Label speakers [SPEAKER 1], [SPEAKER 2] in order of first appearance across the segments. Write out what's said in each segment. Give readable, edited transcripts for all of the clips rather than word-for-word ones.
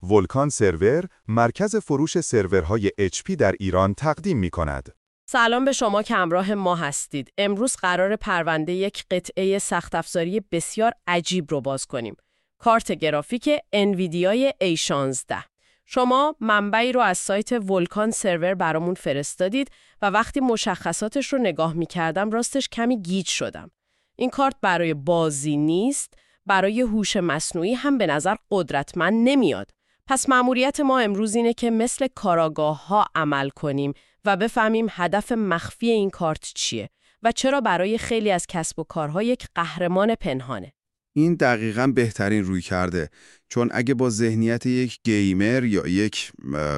[SPEAKER 1] ولکان سرور مرکز فروش سرورهای HP در ایران تقدیم می‌کند.
[SPEAKER 2] سلام به شما که همراه ما هستید. امروز قرار پرونده یک قطعه سخت افزاری بسیار عجیب رو باز کنیم. کارت گرافیک انویدیای A16. شما منبعی رو از سایت ولکان سرور برامون فرستادید و وقتی مشخصاتش رو نگاه می‌کردم راستش کمی گیج شدم. این کارت برای بازی نیست، برای هوش مصنوعی هم به نظر قدرتمند نمیاد. پس مأموریت ما امروز اینه که مثل کاراگاه‌ها عمل کنیم و بفهمیم هدف مخفی این کارت چیه و چرا برای خیلی از کسب و کارها یک قهرمان پنهانه.
[SPEAKER 3] این دقیقاً بهترین روی کرده، چون اگه با ذهنیت یک گیمر یا یک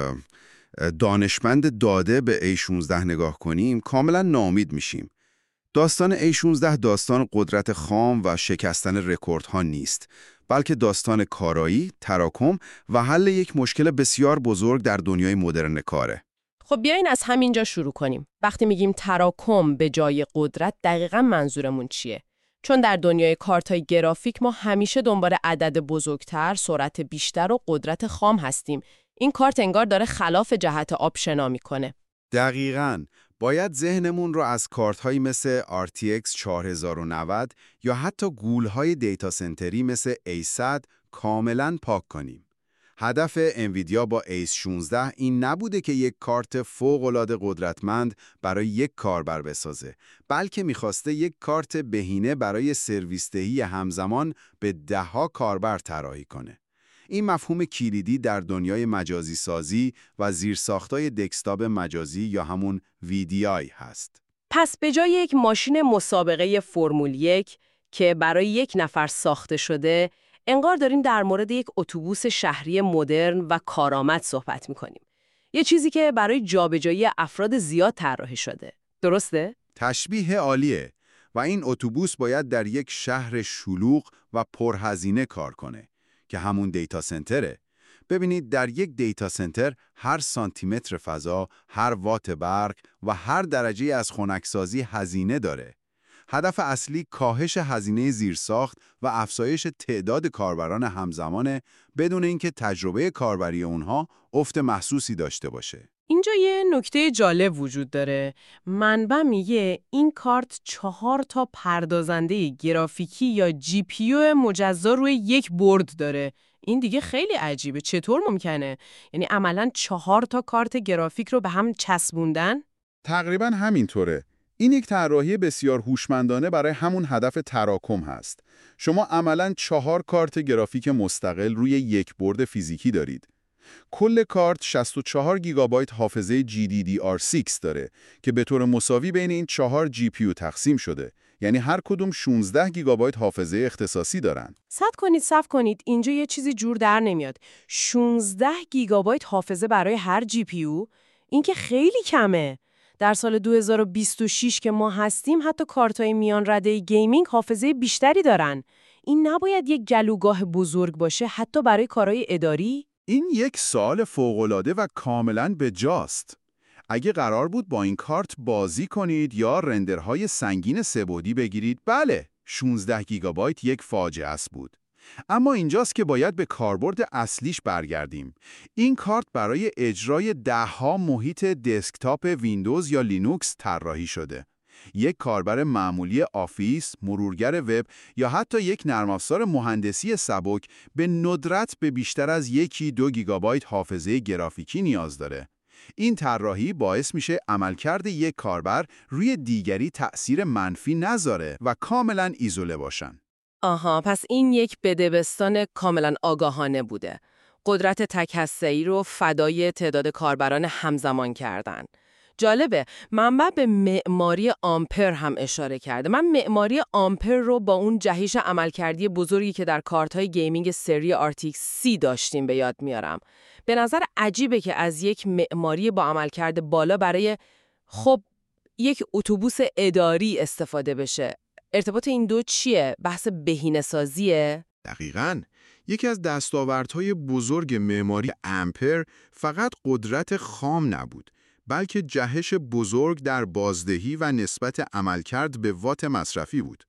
[SPEAKER 3] دانشمند داده به A16 نگاه کنیم کاملاً ناامید میشیم. داستان A16 داستان قدرت خام و شکستن رکوردها نیست، بلکه داستان کارایی، تراکم و حل یک مشکل بسیار بزرگ در دنیای مدرن کاره.
[SPEAKER 2] خب بیاین از همینجا شروع کنیم. وقتی میگیم تراکم به جای قدرت دقیقاً منظورمون چیه؟ چون در دنیای کارتای گرافیک ما همیشه دنبال عدد بزرگتر، سرعت بیشتر و قدرت خام هستیم. این کارت انگار داره خلاف جهت آب شنا میکنه.
[SPEAKER 3] دقیقاً. باید ذهنمون رو از کارت‌هایی مثل RTX 4090 یا حتی گول‌های دیتا سنتری مثل A100 کاملاً پاک کنیم. هدف انویدیا با A16 این نبوده که یک کارت فوق‌العاده قدرتمند برای یک کاربر بسازه، بلکه می‌خواسته یک کارت بهینه برای سرویس‌دهی همزمان به ده‌ها کاربر طراحی کنه. این مفهوم کلیدی در دنیای مجازی سازی و زیرساختای دسکتاپ مجازی یا همون VDI هست.
[SPEAKER 2] پس به جای یک ماشین مسابقه فرمول 1 که برای یک نفر ساخته شده، انگار داریم در مورد یک اتوبوس شهری مدرن و کارآمد صحبت می‌کنیم. یه چیزی که برای جابجایی افراد زیاد طراحی شده. درسته؟
[SPEAKER 3] تشبیه عالیه و این اتوبوس باید در یک شهر شلوغ و پرهزینه کار کنه که همون دیتا سنتره. ببینید در یک دیتا سنتر هر سانتیمتر فضا، هر وات برق و هر درجه از خنکسازی هزینه داره. هدف اصلی کاهش هزینه زیرساخت و افزایش تعداد کاربران همزمانه بدون اینکه تجربه کاربری اونها افت محسوسی داشته باشه.
[SPEAKER 2] اینجا یه نکته جالب وجود داره. منبع میگه این کارت 4 تا پردازنده گرافیکی یا GPU مجزا روی یک بورد داره. این دیگه خیلی عجیبه. چطور ممکنه؟ یعنی عملاً 4 تا کارت گرافیک رو به هم چسبوندن؟
[SPEAKER 3] تقریباً همینطوره. این یک طراحی بسیار هوشمندانه برای همون هدف تراکم هست. شما عملاً 4 کارت گرافیک مستقل روی یک بورد فیزیکی دارید. کل کارت 64 گیگابایت حافظه GDDR6 داره که به طور مساوی بین این 4 GPU تقسیم شده. یعنی هر کدوم 16 گیگابایت حافظه اختصاصی دارن.
[SPEAKER 2] صبر کنید. اینجا یه چیزی جور در نمیاد. 16 گیگابایت حافظه برای هر GPU؟ این که خیلی کمه. در سال 2026 که ما هستیم حتی کارتای میان رده گیمینگ حافظه بیشتری دارن. این نباید یک گلوگاه بزرگ باشه حتی برای کارهای اداری؟
[SPEAKER 3] این یک سوال فوق‌العاده و کاملاً بجاست. اگه قرار بود با این کارت بازی کنید یا رندرهای سنگین سه‌بعدی بگیرید، بله، 16 گیگابایت یک فاجعه است بود. اما اینجاست که باید به کاربرد اصلیش برگردیم. این کارت برای اجرای ده‌ها محیط دسکتاپ ویندوز یا لینوکس طراحی شده. یک کاربر معمولی آفیس، مرورگر وب یا حتی یک نرم افزار مهندسی سبک به ندرت به بیشتر از 1-2 گیگابایت حافظه گرافیکی نیاز داره. این طراحی باعث میشه عملکرد یک کاربر روی دیگری تأثیر منفی نذاره و کاملاً ایزوله باشن.
[SPEAKER 2] آها، پس این یک بدبستان کاملا آگاهانه بوده. قدرت تک هسته‌ای رو فدای تعداد کاربران همزمان کردن. جالبه، منبع به معماری آمپر هم اشاره کرده. من معماری آمپر رو با اون جهش عملکردی بزرگی که در کارت‌های گیمینگ سری RTX 30 داشتیم به یاد میارم. به نظر عجیبه که از یک معماری با عملکرد بالا برای یک اتوبوس اداری استفاده بشه. ارتباط این دو چیه؟ بحث بهینه‌سازیه؟
[SPEAKER 4] دقیقاً. یکی از دستاوردهای بزرگ معماری امپر فقط قدرت خام نبود، بلکه جهش بزرگ در بازدهی و نسبت عملکرد به وات مصرفی بود.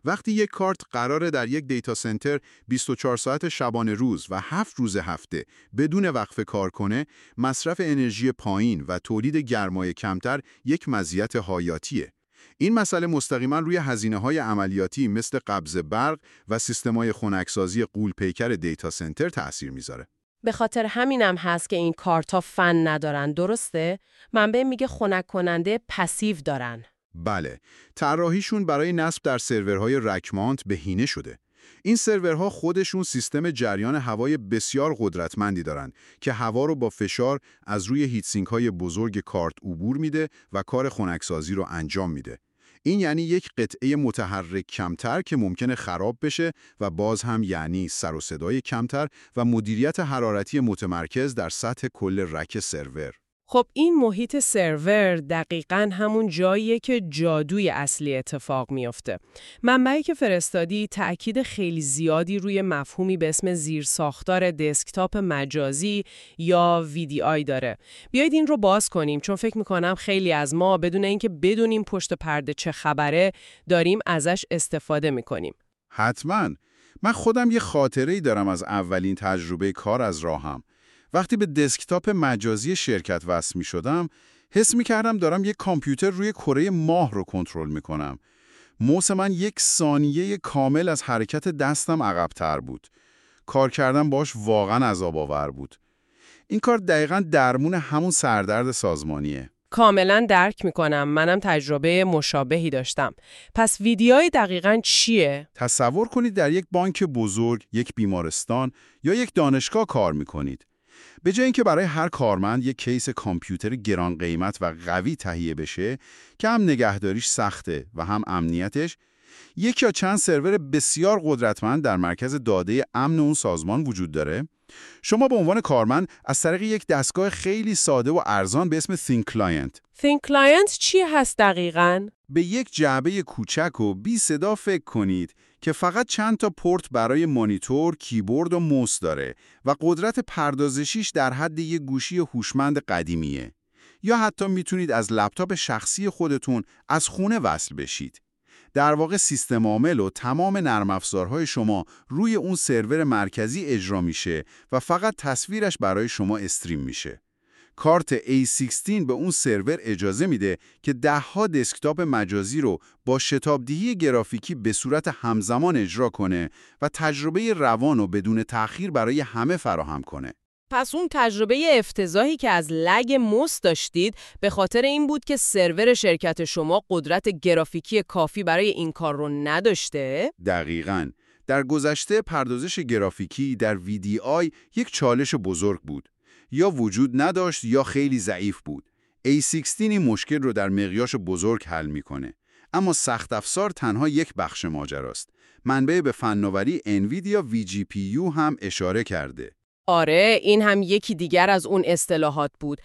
[SPEAKER 4] وقتی یک کارت قراره در یک دیتا سنتر 24 ساعت شبانه روز و 7 روز هفته بدون وقفه کار کنه، مصرف انرژی پایین و تولید گرمای کمتر یک مزیت حیاتیه. این مسئله مستقیما روی هزینه‌های عملیاتی مثل قبض برق و سیستم‌های خنکسازی غول‌پیکر دیتا سنتر تأثیر میذاره.
[SPEAKER 2] به خاطر همینم هست که این کارت‌ها فن ندارن، درسته؟ منبع میگه خنک کننده پسیو دارن.
[SPEAKER 4] بله، طراحیشون برای نصب در سرورهای رکمانت بهینه شده. این سرورها خودشون سیستم جریان هوای بسیار قدرتمندی دارن که هوا رو با فشار از روی هیتسینک‌های بزرگ کارت عبور میده و کار خنکسازی رو انجام میده. این یعنی یک قطعه متحرک کمتر که ممکنه خراب بشه و باز هم یعنی سر و صدای کمتر و مدیریت حرارتی متمرکز در سطح کل رک سرور.
[SPEAKER 2] خب این محیط سرور دقیقاً همون جاییه که جادوی اصلی اتفاق میفته. منبعی که فرستادی تأکید خیلی زیادی روی مفهومی به اسم زیرساختار دسکتاپ مجازی یا VDI داره. بیایید این رو باز کنیم، چون فکر میکنم خیلی از ما بدون اینکه بدونیم پشت پرده چه خبره داریم ازش استفاده میکنیم.
[SPEAKER 3] حتماً. من خودم یه خاطره‌ای دارم از اولین تجربه کار از راهم. وقتی به دسکتاپ مجازی شرکت وصل می شدم، حس می کردم دارم یک کامپیوتر روی کره ماه رو کنترل می کنم. موس من یک ثانیه کامل از حرکت دستم عقب‌تر بود. کار کردن باش واقعا عذاب‌آور بود. این کار دقیقاً درمون همون سردرد سازمانیه.
[SPEAKER 2] کاملا درک میکنم. منم تجربه مشابهی داشتم. پس ویدیوی دقیقاً چیه؟
[SPEAKER 3] تصور کنید در یک بانک بزرگ، یک بیمارستان یا یک دانشگاه کار میکنید. به جای اینکه برای هر کارمند یک کیس کامپیوتر گران قیمت و قوی تهیه بشه که هم نگهداریش سخته و هم امنیتش، یک یا چند سرور بسیار قدرتمند در مرکز داده امن اون سازمان وجود داره. شما به عنوان کارمند از طریق یک دستگاه خیلی ساده و ارزان به اسم Think Client.
[SPEAKER 2] Think Client چی هست دقیقاً؟
[SPEAKER 3] به یک جعبه کوچک و بی صدا فکر کنید که فقط چند تا پورت برای مانیتور، کیبورد و موس داره و قدرت پردازشیش در حد یک گوشی هوشمند قدیمیه. یا حتی میتونید از لپتاپ شخصی خودتون از خونه وصل بشید. در واقع سیستم عامل و تمام نرم افزارهای شما روی اون سرور مرکزی اجرا میشه و فقط تصویرش برای شما استریم میشه. کارت A16 به اون سرور اجازه میده که ده‌ها دسکتاپ مجازی رو با شتابدهی گرافیکی به صورت همزمان اجرا کنه و تجربه روان و بدون تأخیر برای همه فراهم کنه.
[SPEAKER 2] پس اون تجربه افتضاحی که از لگ موس داشتید به خاطر این بود که سرور شرکت شما قدرت گرافیکی کافی برای این کار رو نداشته؟
[SPEAKER 3] دقیقاً. در گذشته پردازش گرافیکی در VDI یک چالش بزرگ بود. یا وجود نداشت یا خیلی ضعیف بود. A16 این مشکل رو در مقیاس بزرگ حل میکنه. اما سخت افزار تنها یک بخش ماجراست. منبع به فناوری NVIDIA VGPU هم اشاره کرده.
[SPEAKER 2] آره، این هم یکی دیگر از اون اصطلاحات بود.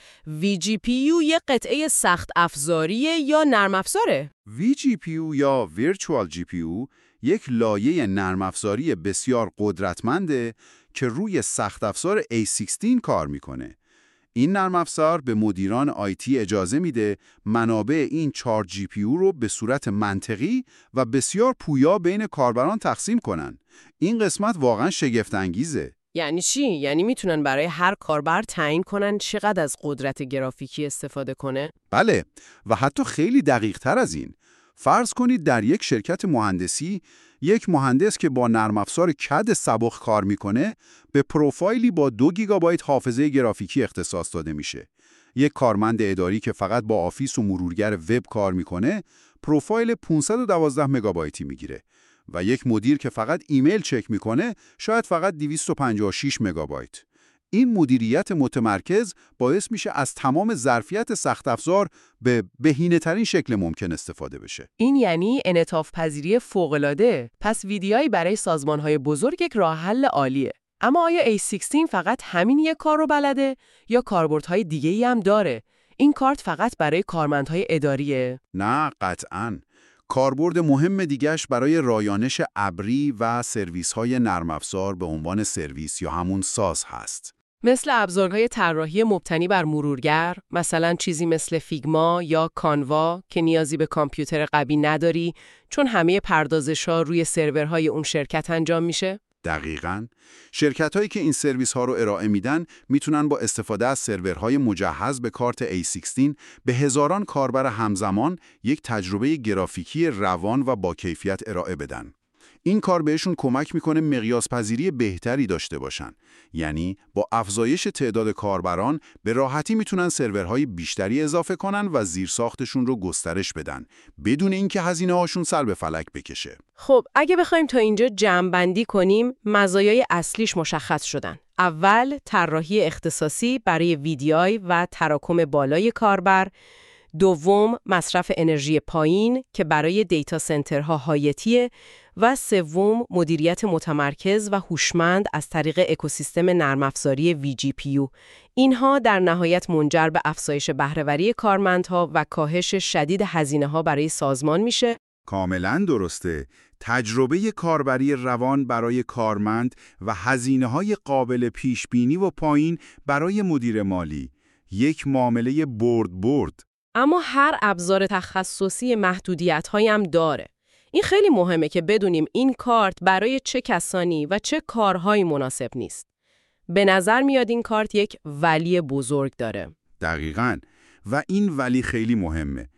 [SPEAKER 2] VGPU یه قطعه سخت افزاریه یا نرم افزاره؟
[SPEAKER 3] VGPU یا Virtual GPU یک لایه نرم افزاری بسیار قدرتمنده که روی سخت افزار A16 کار میکنه. این نرم افزار به مدیران آیتی اجازه میده منابع این 4 GPU رو به صورت منطقی و بسیار پویا بین کاربران تقسیم کنن. این قسمت واقعا شگفت انگیزه.
[SPEAKER 2] یعنی چی؟ یعنی میتونن برای هر کاربر تعیین کنن چقدر از قدرت گرافیکی استفاده کنه؟
[SPEAKER 3] بله، و حتی خیلی دقیق تر از این. فرض کنید در یک شرکت مهندسی یک مهندس که با نرم افزار CAD سبک کار میکنه به پروفایلی با 2 گیگابایت حافظه گرافیکی اختصاص داده میشه. یک کارمند اداری که فقط با آفیس و مرورگر وب کار میکنه پروفایل 512 مگابایتی میگیره و یک مدیر که فقط ایمیل چک میکنه شاید فقط 256 مگابایت. این مدیریت متمرکز باعث میشه از تمام ظرفیت سخت افزار به بهینه‌ترین شکل ممکن استفاده بشه.
[SPEAKER 2] این یعنی انعطاف پذیری فوق‌العاده. پس ویدیویی برای سازمان‌های بزرگ یک راه حل عالیه. اما آیا A16 فقط همین یک کار رو بلده یا کاربردهای دیگه‌ای هم داره؟ این کارت فقط برای کارمندهای اداریه؟
[SPEAKER 3] نه، قطعاً. کاربرد مهم دیگه‌اش برای رایانش ابری و سرویس‌های نرم افزار به عنوان سرویس یا همون ساز هست.
[SPEAKER 2] مثل ابزارهای طراحی مبتنی بر مرورگر، مثلا چیزی مثل فیگما یا کانوا که نیازی به کامپیوتر قوی نداری چون همه پردازش‌ها روی سرورهای اون شرکت انجام میشه؟
[SPEAKER 3] دقیقاً. شرکت‌هایی که این سرویس‌ها رو ارائه میدن میتونن با استفاده از سرورهای مجهز به کارت A16 به هزاران کاربر همزمان یک تجربه گرافیکی روان و با کیفیت ارائه بدن. این کار بهشون کمک میکنه مقیاس پذیری بهتری داشته باشن. یعنی با افزایش تعداد کاربران به راحتی میتونن سرورهای بیشتری اضافه کنن و زیرساختشون رو گسترش بدن بدون اینکه هزینه‌هاشون سر به فلک بکشه.
[SPEAKER 2] خب اگه بخوایم تا اینجا جمع‌بندی کنیم، مزایای اصلیش مشخص شدن. اول، طراحی اختصاصی برای VDI و تراکم بالای کاربر. دوم، مصرف انرژی پایین که برای دیتا سنترها حیاتیه. و سوم، مدیریت متمرکز و هوشمند از طریق اکوسیستم نرم افزاری VGPU. اینها در نهایت منجر به افزایش بهره‌وری کارمندها و کاهش شدید هزینه‌ها برای سازمان میشه.
[SPEAKER 3] کاملاً درسته. تجربه کاربری روان برای کارمند و هزینه‌های قابل پیشبینی و پایین برای مدیر مالی. یک معامله برد.
[SPEAKER 2] اما هر ابزار تخصصی محدودیت‌هایی هم داره. این خیلی مهمه که بدونیم این کارت برای چه کسانی و چه کارهایی مناسب نیست. به نظر میاد این کارت یک ولی بزرگ داره.
[SPEAKER 3] دقیقاً. و این ولی خیلی مهمه.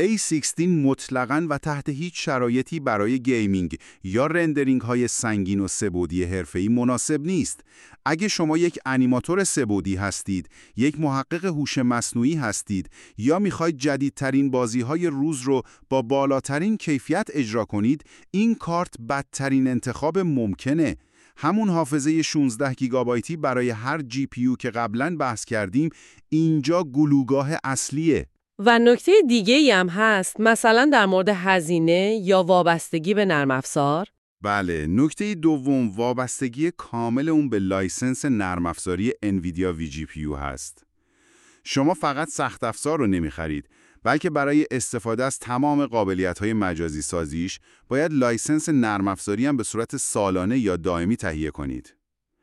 [SPEAKER 3] A16 مطلقاً و تحت هیچ شرایطی برای گیمینگ یا رندرینگ های سنگین و سه‌بعدی حرفه‌ای مناسب نیست. اگه شما یک انیماتور سه‌بعدی هستید، یک محقق هوش مصنوعی هستید یا میخواید جدیدترین بازی‌های روز رو با بالاترین کیفیت اجرا کنید، این کارت بدترین انتخاب ممکنه. همون حافظه 16 گیگابایتی برای هر GPU که قبلاً بحث کردیم، اینجا گلوگاه اصلیه.
[SPEAKER 2] و نکته دیگه‌ای هم هست، مثلا در مورد هزینه یا وابستگی به نرم افزار.
[SPEAKER 3] بله، نکته دوم وابستگی کامل اون به لایسنس نرم افزاری انویدیا VGPU هست. شما فقط سخت افزار رو نمی‌خرید، بلکه برای استفاده از تمام قابلیت‌های مجازی سازیش باید لایسنس نرم افزاری هم به صورت سالانه یا دائمی تهیه کنید.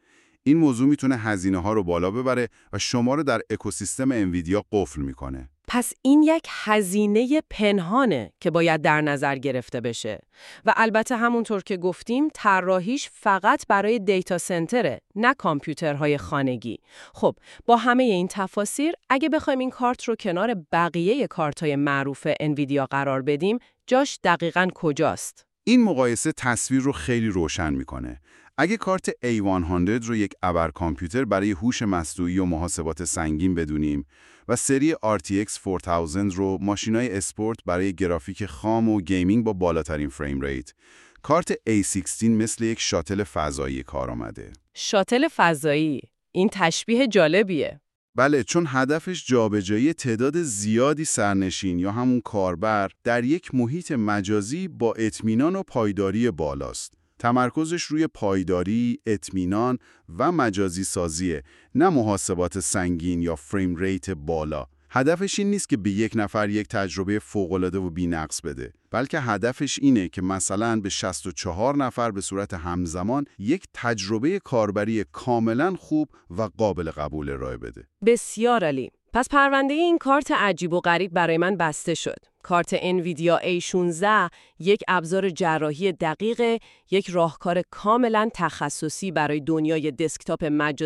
[SPEAKER 3] این موضوع میتونه هزینه‌ها رو بالا ببره و شما رو در اکوسیستم انویدیا قفل میکنه.
[SPEAKER 2] پس این یک هزینه پنهانه که باید در نظر گرفته بشه. و البته همونطور که گفتیم طراحیش فقط برای دیتا سنتره، نه کامپیوترهای خانگی. خب با همه این تفاصیل اگه بخوایم این کارت رو کنار بقیه کارت‌های معروف انویدیا قرار بدیم، جاش دقیقاً کجاست؟
[SPEAKER 3] این مقایسه تصویر رو خیلی روشن میکنه. اگه کارت A100 رو یک ابر کامپیوتر برای هوش مصنوعی و محاسبات سنگین بدونیم و سری RTX 4000 رو ماشینای اسپورت برای گرافیک خام و گیمینگ با بالاترین فریم ریت، کارت A16 مثل یک شاتل فضایی کار آمده.
[SPEAKER 2] شاتل فضایی، این تشبیه جالبیه.
[SPEAKER 3] بله، چون هدفش جابجایی تعداد زیادی سرنشین یا همون کاربر در یک محیط مجازی با اطمینان و پایداری بالاست. تمرکزش روی پایداری، اطمینان و مجازی سازیه، نه محاسبات سنگین یا فریم ریت بالا. هدفش این نیست که به یک نفر یک تجربه فوق‌العاده و بی‌نقص بده، بلکه هدفش اینه که مثلا به 64 نفر به صورت همزمان یک تجربه کاربری کاملا خوب و قابل قبول ارائه بده.
[SPEAKER 2] بسیار عالی. پس پرونده این کارت عجیب و غریب برای من بسته شد. کارت انویدیا A16 یک ابزار جراحی دقیق، یک راهکار کاملا تخصصی برای دنیای دسکتاپ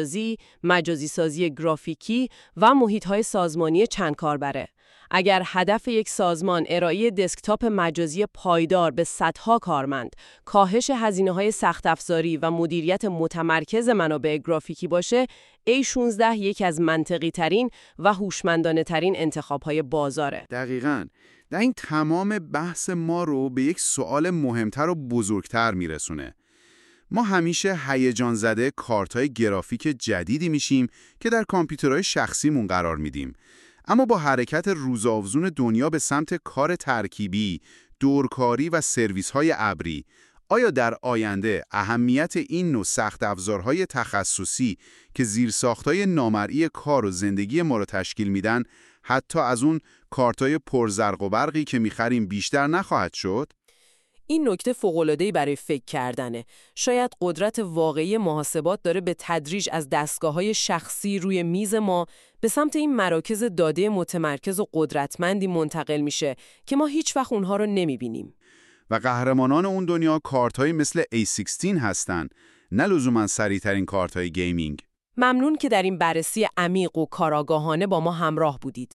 [SPEAKER 2] مجازی سازی گرافیکی و محیط‌های سازمانی چند کاربره. اگر هدف یک سازمان ارائه دسکتاپ مجازی پایدار به صدها کارمند، کاهش هزینه‌های سخت افزاری و مدیریت متمرکز منابع گرافیکی باشه، A16 یکی از منطقی ترین و هوشمندانه ترین انتخاب‌های بازاره.
[SPEAKER 3] دقیقاً. در این تمام بحث ما رو به یک سوال مهمتر و بزرگتر میرسونه. ما همیشه هیجان زده کارت‌های گرافیک جدیدی میشیم که در کامپیوترهای شخصیمون قرار میدیم. اما با حرکت روزافزون دنیا به سمت کار ترکیبی، دورکاری و سرویس‌های ابری، آیا در آینده اهمیت این نوع سخت افزارهای تخصصی که زیرساخت‌های نامرئی کار و زندگی ما رو تشکیل میدن، حتی از اون کارت‌های پرزرق و برقی که می‌خریم بیشتر نخواهد شد؟
[SPEAKER 5] این نکته فوق‌العاده‌ای برای فکر کردنه. شاید قدرت واقعی محاسبات داره به تدریج از دستگاه‌های شخصی روی میز ما به سمت این مراکز داده متمرکز و قدرتمندی منتقل میشه که ما هیچ وقت اونها رو نمیبینیم.
[SPEAKER 3] و قهرمانان اون دنیا کارت‌های مثل A16 هستن، نه لزوماً سریع‌ترین کارت‌های گیمینگ.
[SPEAKER 5] ممنون که در این بررسی عمیق و کارآگاهانه با ما همراه بودید.